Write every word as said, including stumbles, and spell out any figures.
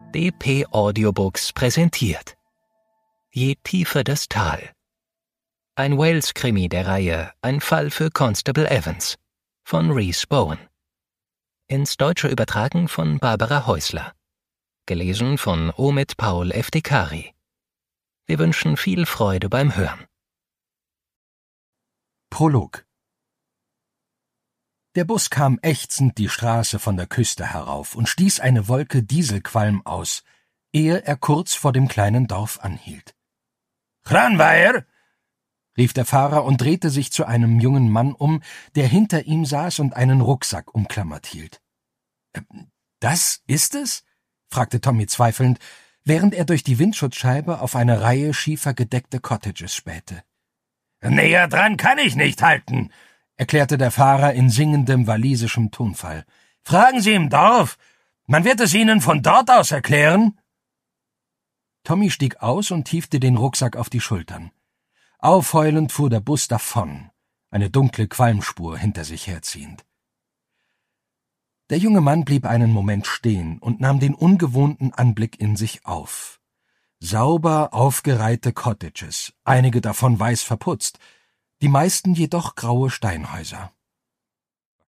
D P Audiobooks präsentiert Je tiefer das Tal. Ein Wales-Krimi der Reihe Ein Fall für Constable Evans von Rhys Bowen. Ins Deutsche übertragen von Barbara Häusler. Gelesen von Omid Paul Eftekari. Wir wünschen viel Freude beim Hören. Prolog. Der Bus kam ächzend die Straße von der Küste herauf und stieß eine Wolke Dieselqualm aus, ehe er kurz vor dem kleinen Dorf anhielt. »Cranweier«, rief der Fahrer und drehte sich zu einem jungen Mann um, der hinter ihm saß und einen Rucksack umklammert hielt. »Das ist es?« fragte Tommy zweifelnd, während er durch die Windschutzscheibe auf eine Reihe schiefergedeckte Cottages spähte. »Näher dran kann ich nicht halten«, erklärte der Fahrer in singendem walisischem Tonfall. »Fragen Sie im Dorf. Man wird es Ihnen von dort aus erklären.« Tommy stieg aus und hiefte den Rucksack auf die Schultern. Aufheulend fuhr der Bus davon, eine dunkle Qualmspur hinter sich herziehend. Der junge Mann blieb einen Moment stehen und nahm den ungewohnten Anblick in sich auf. Sauber aufgereihte Cottages, einige davon weiß verputzt, die meisten jedoch graue Steinhäuser.